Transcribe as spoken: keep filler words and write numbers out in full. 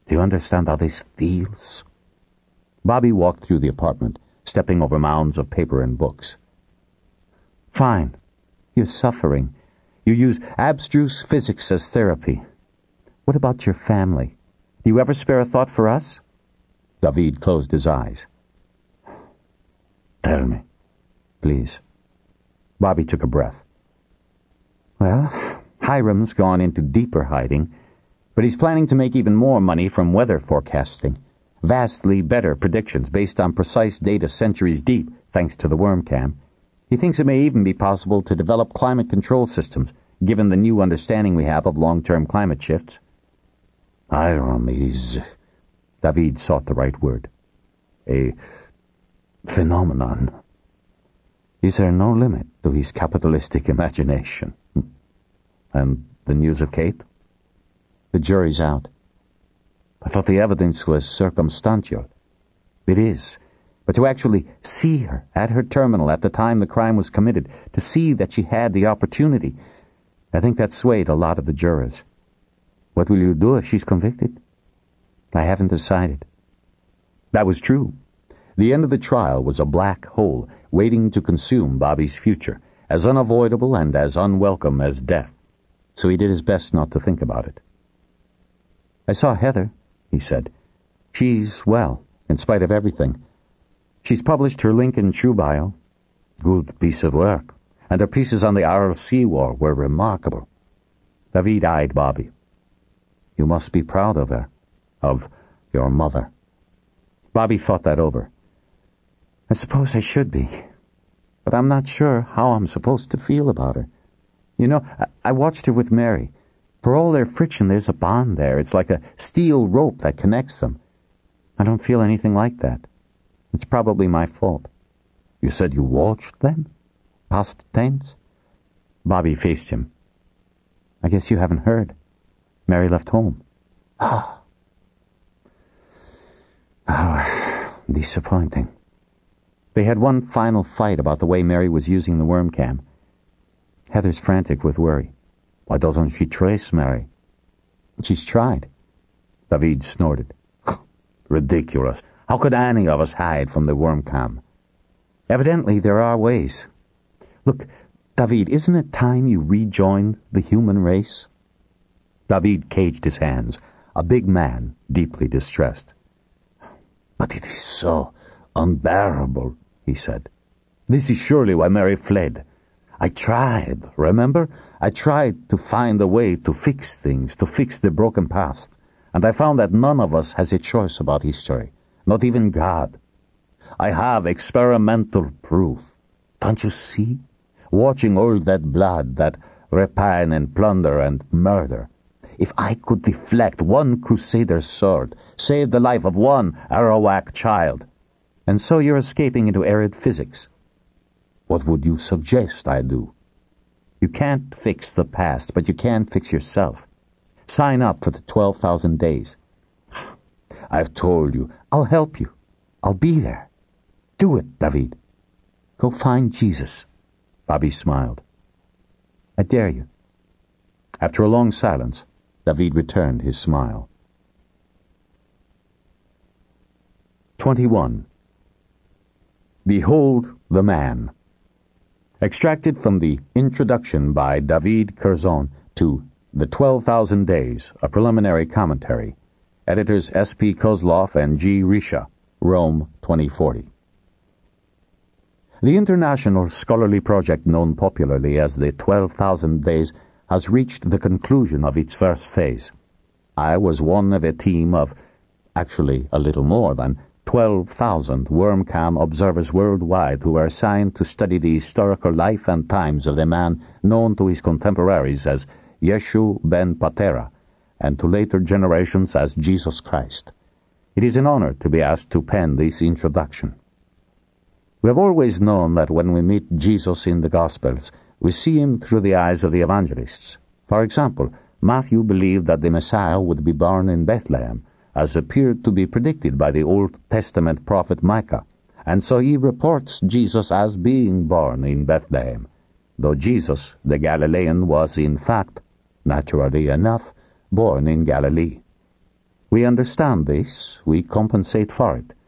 Do you understand how this feels? Bobby walked through the apartment, stepping over mounds of paper and books. Fine. You're suffering. You use abstruse physics as therapy. What about your family? Do you ever spare a thought for us? David closed his eyes. Tell me, please. Bobby took a breath. Well, Hiram's gone into deeper hiding, but he's planning to make even more money from weather forecasting. Vastly better predictions based on precise data centuries deep, thanks to the WormCam. He thinks it may even be possible to develop climate control systems, given the new understanding we have of long-term climate shifts. Hiram is, David sought the right word, a phenomenon. Is there no limit to his capitalistic imagination? And the news of Kate? The jury's out. I thought the evidence was circumstantial. It is. But to actually see her at her terminal at the time the crime was committed, to see that she had the opportunity, I think that swayed a lot of the jurors. What will you do if she's convicted? I haven't decided. That was true. The end of the trial was a black hole waiting to consume Bobby's future, as unavoidable and as unwelcome as death. So he did his best not to think about it. I saw Heather, he said. She's well, in spite of everything. She's published her Lincoln True Bio. Good piece of work. And her pieces on the Aral Sea War were remarkable. David eyed Bobby. You must be proud of her, of your mother. Bobby thought that over. I suppose I should be, but I'm not sure how I'm supposed to feel about her. You know, I, I watched her with Mary. For all their friction, there's a bond there. It's like a steel rope that connects them. I don't feel anything like that. It's probably my fault. You said you watched them? Past tense? Bobby faced him. I guess you haven't heard. Mary left home. Ah. Oh, disappointing. They had one final fight about the way Mary was using the WormCam. Heather's frantic with worry. Why doesn't she trace Mary? She's tried. David snorted. Ridiculous. How could any of us hide from the WormCam? Evidently, there are ways. Look, David, isn't it time you rejoined the human race? David caged his hands, a big man, deeply distressed. But it is so unbearable, he said. This is surely why Mary fled. I tried, remember? I tried to find a way to fix things, to fix the broken past, and I found that none of us has a choice about history, not even God. I have experimental proof. Don't you see? Watching all that blood, that rapine and plunder and murder. If I could deflect one crusader's sword, save the life of one Arawak child. And so you're escaping into arid physics. What would you suggest I do? You can't fix the past, but you can fix yourself. Sign up for the twelve thousand days. I've told you, I'll help you. I'll be there. Do it, David. Go find Jesus. Bobby smiled. I dare you. After a long silence, David returned his smile. twenty-one. Behold the Man. Extracted from the introduction by David Curzon to The Twelve Thousand Days, a preliminary commentary. Editors S P Kozloff and G. Risha, Rome twenty forty. The international scholarly project known popularly as the Twelve Thousand Days has reached the conclusion of its first phase. I was one of a team of, actually a little more than, twelve thousand WormCam observers worldwide who were assigned to study the historical life and times of the man known to his contemporaries as Yeshu ben Patera, and to later generations as Jesus Christ. It is an honor to be asked to pen this introduction. We have always known that when we meet Jesus in the Gospels, we see him through the eyes of the evangelists. For example, Matthew believed that the Messiah would be born in Bethlehem, as appeared to be predicted by the Old Testament prophet Micah, and so he reports Jesus as being born in Bethlehem, though Jesus, the Galilean, was in fact, naturally enough, born in Galilee. We understand this. We compensate for it.